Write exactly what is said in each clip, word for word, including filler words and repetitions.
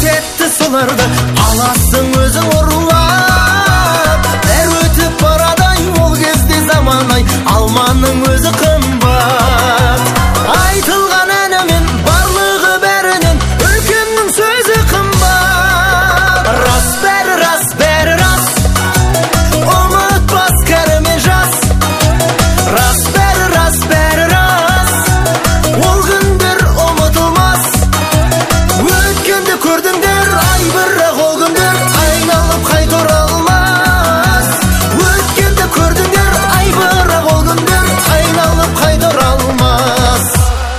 кетті соларды аласың өзің ұрлап. Бәр өтіп барадай ол кезде заман-ай, алманың өзі қымбат. Айтылған әнімен барлығы бәрінен үлкеннің сөзі қымбат. Рас бәрі рас, бәрі рас, ұмытпас кәрі мен жас. Рас бәрі рас, бәрі рас, ол күндер ұмытылмас. Өткенді көрдіңдер, ай бірақ ол күндер айналып қайта оралмас. Өткенді көрдіңдер, ай бірақ ол күндер айналып қайта оралмас.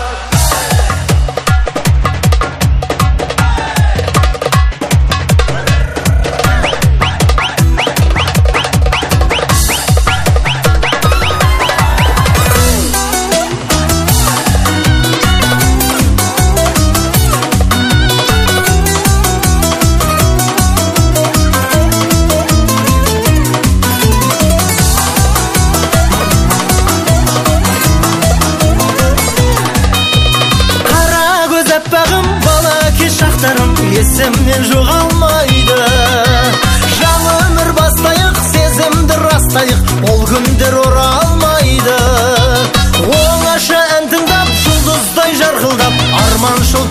Аппағым бала кеш шақтарым есімнен жоғалмайды. Жаңа өмір бастайық, сезімді растайық, ол күндер оралмайды. Оңаша ән тыңдап, жұлдыздай жарқылдап, арманшыл